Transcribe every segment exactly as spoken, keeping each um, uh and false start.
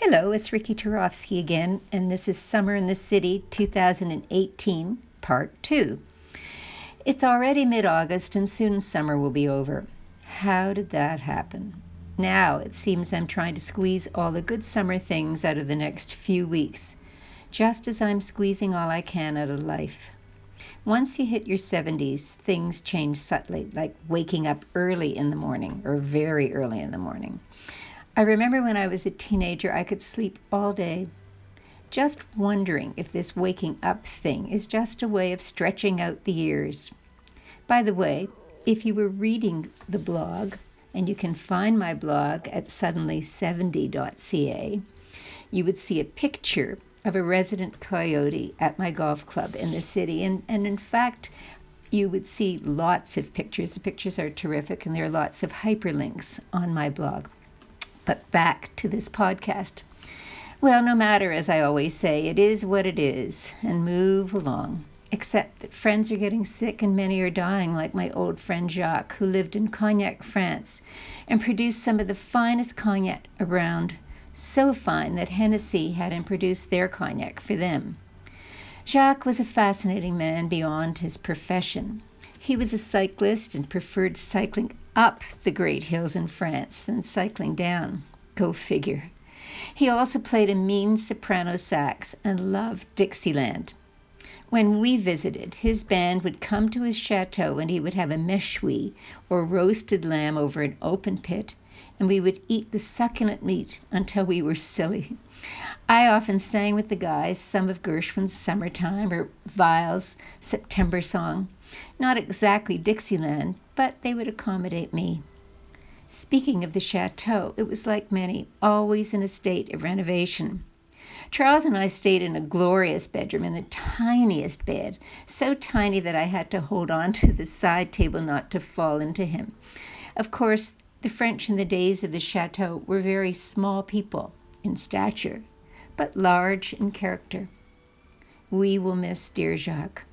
Hello, it's Ricky Turovsky again, and this is Summer in the City two thousand eighteen, Part two. It's already mid-August and soon summer will be over. How did that happen? Now it seems I'm trying to squeeze all the good summer things out of the next few weeks, just as I'm squeezing all I can out of life. Once you hit your seventies, things change subtly, like waking up early in the morning or very early in the morning. I remember when I was a teenager, I could sleep all day, just wondering if this waking up thing is just a way of stretching out the years. By the way, if you were reading the blog, and you can find my blog at suddenly seventy dot c a, you would see a picture of a resident coyote at my golf club in the city. And, and in fact, you would see lots of pictures. The pictures are terrific, and there are lots of hyperlinks on my blog. But back to this podcast. Well, no matter, as I always say, it is what it is, and move along. Except that friends are getting sick and many are dying, like my old friend Jacques, who lived in Cognac, France, and produced some of the finest cognac around, so fine that Hennessy had him produce their cognac for them. Jacques was a fascinating man beyond his profession. He was a cyclist and preferred cycling up the great hills in France than cycling down. Go figure. He also played a mean soprano sax and loved Dixieland. When we visited, his band would come to his chateau and he would have a méchoui, or roasted lamb over an open pit, and we would eat the succulent meat until we were silly. I often sang with the guys some of Gershwin's Summertime or Weil's September Song. Not exactly Dixieland, but they would accommodate me. Speaking of the chateau, it was like many, always in a state of renovation. Charles and I stayed in a glorious bedroom in the tiniest bed, so tiny that I had to hold on to the side table not to fall into him. Of course, the French in the days of the chateau were very small people in stature, but large in character. We will miss dear Jacques.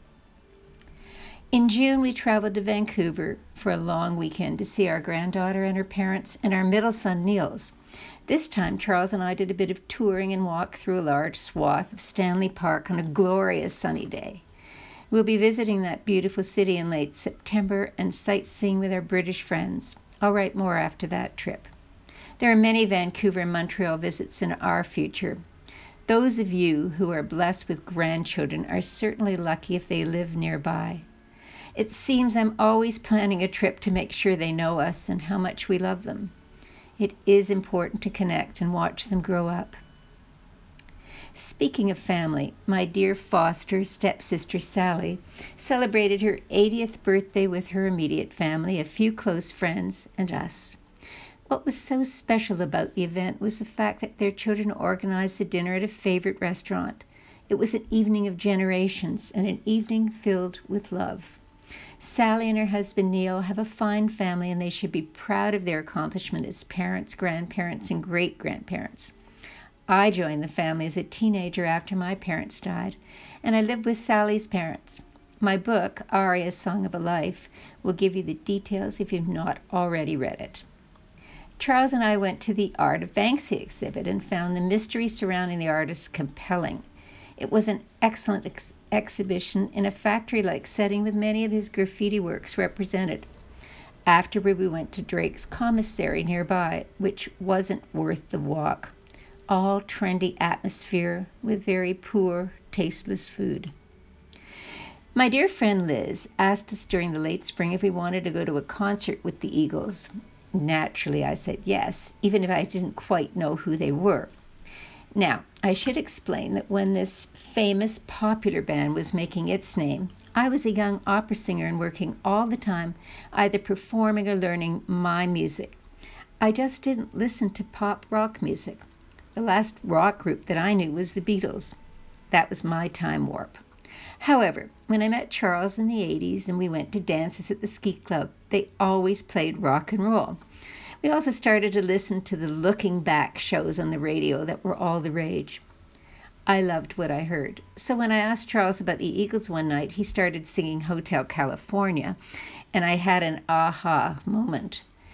In June, we traveled to Vancouver for a long weekend to see our granddaughter and her parents and our middle son, Niels. This time, Charles and I did a bit of touring and walked through a large swath of Stanley Park on a glorious sunny day. We'll be visiting that beautiful city in late September and sightseeing with our British friends. I'll write more after that trip. There are many Vancouver and Montreal visits in our future. Those of you who are blessed with grandchildren are certainly lucky if they live nearby. It seems I'm always planning a trip to make sure they know us and how much we love them. It is important to connect and watch them grow up. Speaking of family, my dear foster stepsister Sally celebrated her eightieth birthday with her immediate family, a few close friends, and us. What was so special about the event was the fact that their children organized the dinner at a favorite restaurant. It was an evening of generations and an evening filled with love. Sally and her husband Neil have a fine family, and they should be proud of their accomplishment as parents, grandparents, and great-grandparents. I joined the family as a teenager after my parents died, and I lived with Sally's parents. My book, Aria's Song of a Life, will give you the details if you've not already read it. Charles and I went to the Art of Banksy exhibit and found the mystery surrounding the artist compelling. It was an excellent ex- exhibition in a factory-like setting with many of his graffiti works represented. Afterward, we went to Drake's commissary nearby, which wasn't worth the walk. All trendy atmosphere with very poor, tasteless food. My dear friend Liz asked us during the late spring if we wanted to go to a concert with the Eagles. Naturally, I said yes, even if I didn't quite know who they were. Now, I should explain that when this famous popular band was making its name, I was a young opera singer and working all the time, either performing or learning my music. I just didn't listen to pop rock music. The last rock group that I knew was the Beatles. That was my time warp. However, when I met Charles in the eighties and we went to dances at the ski club, they always played rock and roll. We also started to listen to the looking back shows on the radio that were all the rage. I loved what I heard. So when I asked Charles about the Eagles one night, he started singing Hotel California, and I had an aha moment.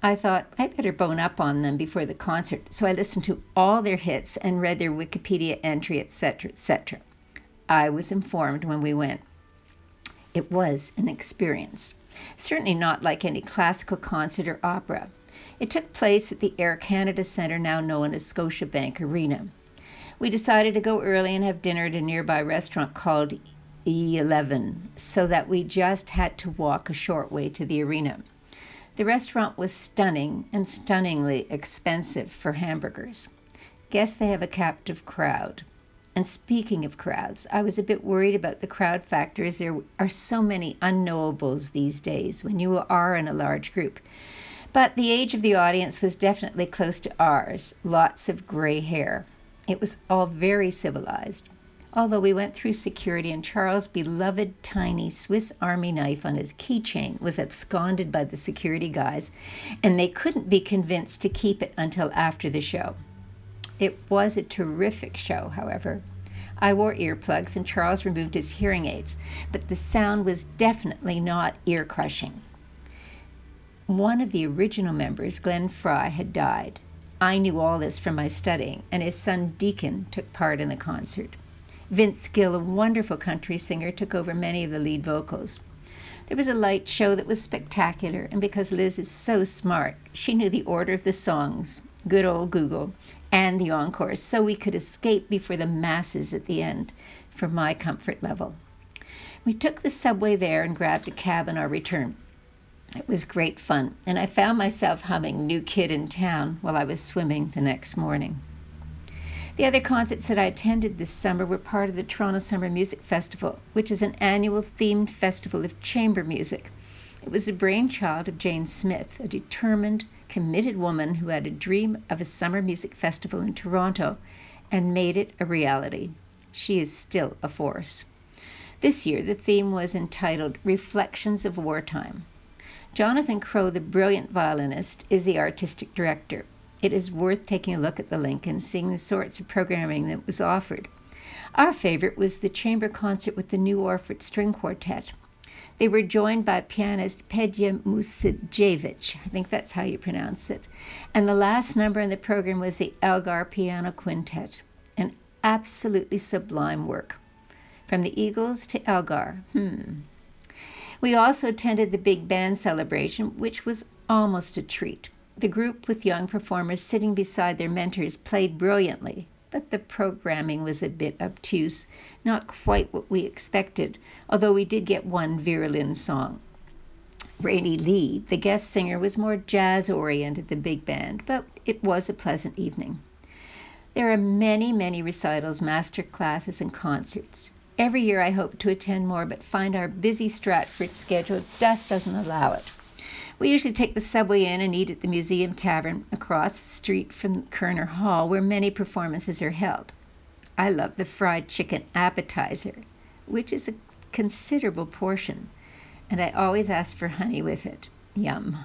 I thought I better bone up on them before the concert, so I listened to all their hits and read their Wikipedia entry, et cetera, et cetera. I was informed when we went. It was an experience, certainly not like any classical concert or opera. It took place at the Air Canada Centre, now known as Scotiabank Arena. We decided to go early and have dinner at a nearby restaurant called E eleven, so that we just had to walk a short way to the arena. The restaurant was stunning and stunningly expensive for hamburgers. Guess they have a captive crowd. And speaking of crowds, I was a bit worried about the crowd factor, as there are so many unknowables these days when you are in a large group. But the age of the audience was definitely close to ours, lots of gray hair. It was all very civilized. Although we went through security and Charles' beloved tiny Swiss Army knife on his keychain was absconded by the security guys, and they couldn't be convinced to keep it until after the show. It was a terrific show, however. I wore earplugs and Charles removed his hearing aids, but the sound was definitely not ear-crushing. One of the original members, Glenn Fry, had died. I knew all this from my studying, and his son Deacon took part in the concert. Vince Gill, a wonderful country singer, took over many of the lead vocals. There was a light show that was spectacular, and because Liz is so smart, she knew the order of the songs, good old Google, and the encores, so we could escape before the masses at the end for my comfort level. We took the subway there and grabbed a cab on our return. It was great fun, and I found myself humming New Kid in Town while I was swimming the next morning. The other concerts that I attended this summer were part of the Toronto Summer Music Festival, which is an annual themed festival of chamber music. It was the brainchild of Jane Smith, a determined, committed woman who had a dream of a summer music festival in Toronto and made it a reality. She is still a force. This year, the theme was entitled Reflections of Wartime. Jonathan Crow, the brilliant violinist, is the artistic director. It is worth taking a look at the link and seeing the sorts of programming that was offered. Our favorite was the chamber concert with the New Orford String Quartet. They were joined by pianist Pedja Musidjevic, I think that's how you pronounce it. And the last number in the program was the Elgar Piano Quintet, an absolutely sublime work. From the Eagles to Elgar, hmm. We also attended the big band celebration, which was almost a treat. The group with young performers sitting beside their mentors played brilliantly, but the programming was a bit obtuse, not quite what we expected, although we did get one Vera Lynn song. Rainey Lee, the guest singer, was more jazz-oriented than big band, but it was a pleasant evening. There are many, many recitals, master classes, and concerts. Every year I hope to attend more, but find our busy Stratford schedule just doesn't allow it. We usually take the subway in and eat at the Museum Tavern across the street from Kerner Hall, where many performances are held. I love the fried chicken appetizer, which is a considerable portion, and I always ask for honey with it. Yum.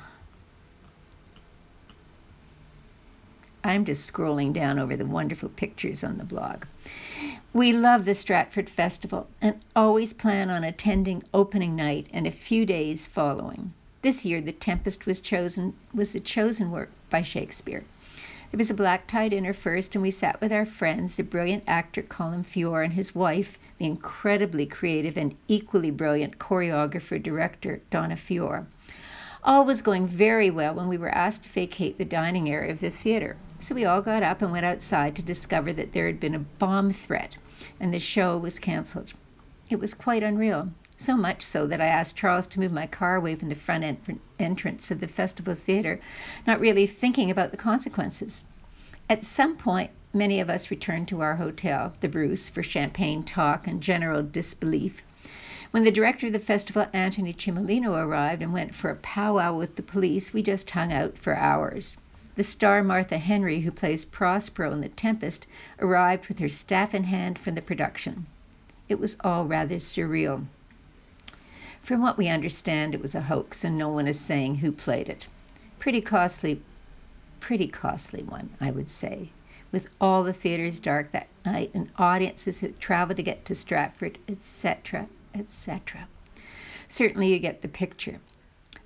I'm just scrolling down over the wonderful pictures on the blog. We love the Stratford Festival and always plan on attending opening night and a few days following. This year, The Tempest was chosen was the chosen work by Shakespeare. There was a black-tie dinner first, and we sat with our friends, the brilliant actor Colin Feore and his wife, the incredibly creative and equally brilliant choreographer-director Donna Feore. All was going very well when we were asked to vacate the dining area of the theater. So we all got up and went outside to discover that there had been a bomb threat, and the show was canceled. It was quite unreal. So much so that I asked Charles to move my car away from the front en- entrance of the Festival Theatre, not really thinking about the consequences. At some point, many of us returned to our hotel, the Bruce, for champagne talk and general disbelief. When the director of the festival, Anthony Cimolino, arrived and went for a powwow with the police, we just hung out for hours. The star Martha Henry, who plays Prospero in The Tempest, arrived with her staff in hand from the production. It was all rather surreal. From what we understand, it was a hoax, and no one is saying who played it. Pretty costly, pretty costly one, I would say, with all the theaters dark that night and audiences who traveled to get to Stratford, et cetera, et cetera. Certainly you get the picture.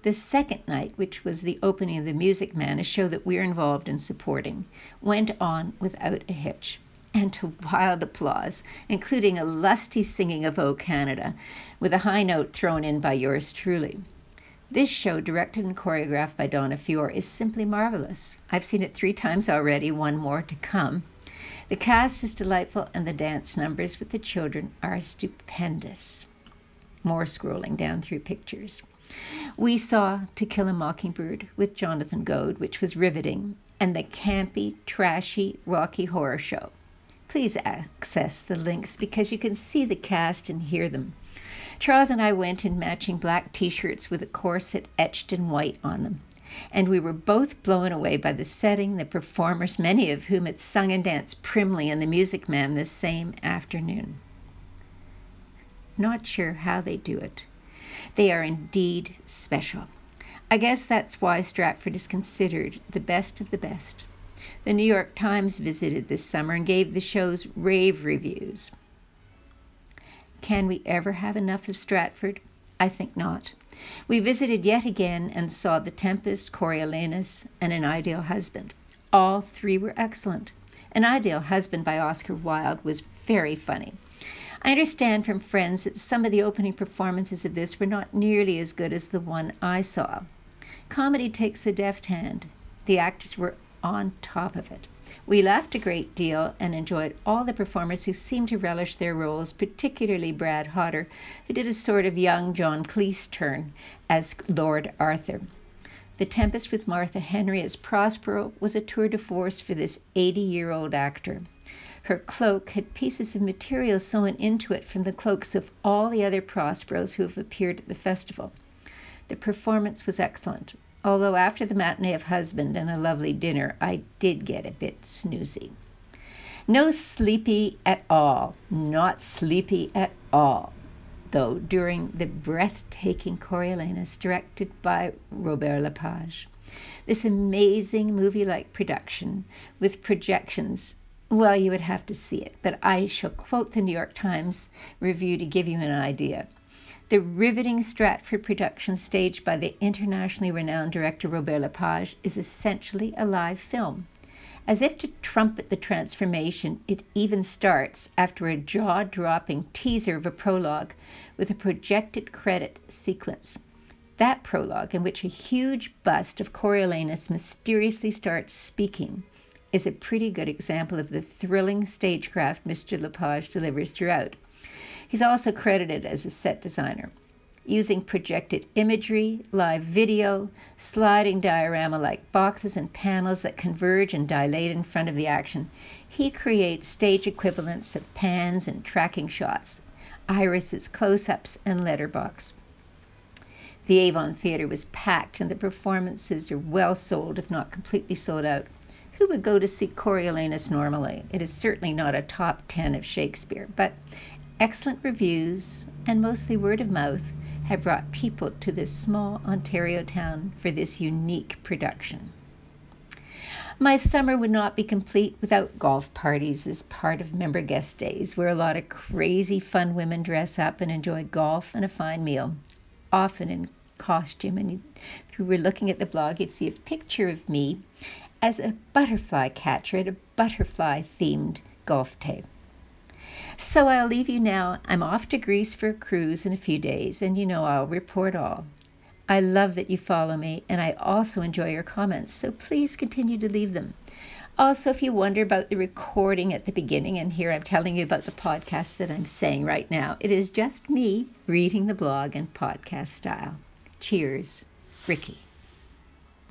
The second night, which was the opening of The Music Man, a show that we're involved in supporting, went on without a hitch, and to wild applause, including a lusty singing of O Canada, with a high note thrown in by yours truly. This show, directed and choreographed by Donna Fior, is simply marvelous. I've seen it three times already, one more to come. The cast is delightful, and the dance numbers with the children are stupendous. More scrolling down through pictures. We saw To Kill a Mockingbird with Jonathan Goad, which was riveting, and the campy, trashy Rocky Horror Show. Please access the links because you can see the cast and hear them. Charles and I went in matching black t-shirts with a corset etched in white on them, and we were both blown away by the setting, the performers, many of whom had sung and danced primly in The Music Man this same afternoon. Not sure how they do it. They are indeed special. I guess that's why Stratford is considered the best of the best. The New York Times visited this summer and gave the shows rave reviews. Can we ever have enough of Stratford? I think not. We visited yet again and saw The Tempest, Coriolanus, and An Ideal Husband. All three were excellent. An Ideal Husband by Oscar Wilde was very funny. I understand from friends that some of the opening performances of this were not nearly as good as the one I saw. Comedy takes a deft hand. The actors were on top of it. We laughed a great deal and enjoyed all the performers who seemed to relish their roles, particularly Brad Hodder, who did a sort of young John Cleese turn as Lord Arthur. The Tempest with Martha Henry as Prospero was a tour de force for this eighty-year-old actor. Her cloak had pieces of material sewn into it from the cloaks of all the other Prosperos who have appeared at the festival. The performance was excellent, although after the matinee of Husband and a lovely dinner, I did get a bit snoozy. No sleepy at all, not sleepy at all, though, during the breathtaking Coriolanus, directed by Robert Lepage. This amazing movie-like production with projections, well, you would have to see it, but I shall quote the New York Times review to give you an idea. The riveting Stratford production, staged by the internationally renowned director Robert Lepage, is essentially a live film. As if to trumpet the transformation, it even starts, after a jaw-dropping teaser of a prologue, with a projected credit sequence. That prologue, in which a huge bust of Coriolanus mysteriously starts speaking, is a pretty good example of the thrilling stagecraft Mister Lepage delivers throughout. He's also credited as a set designer. Using projected imagery, live video, sliding diorama-like boxes and panels that converge and dilate in front of the action, he creates stage equivalents of pans and tracking shots, irises, close-ups, and letterbox. The Avon Theatre was packed, and the performances are well sold, if not completely sold out. Who would go to see Coriolanus normally? It is certainly not a top ten of Shakespeare, but excellent reviews, and mostly word of mouth, have brought people to this small Ontario town for this unique production. My summer would not be complete without golf parties as part of member guest days, where a lot of crazy fun women dress up and enjoy golf and a fine meal, often in costume. And if you were looking at the blog, you'd see a picture of me as a butterfly catcher at a butterfly-themed golf day. So I'll leave you now. I'm off to Greece for a cruise in a few days, and you know I'll report all. I love that you follow me, and I also enjoy your comments, so please continue to leave them. Also, if you wonder about the recording at the beginning, and here I'm telling you about the podcast that I'm saying right now, it is just me reading the blog in podcast style. Cheers, Ricky.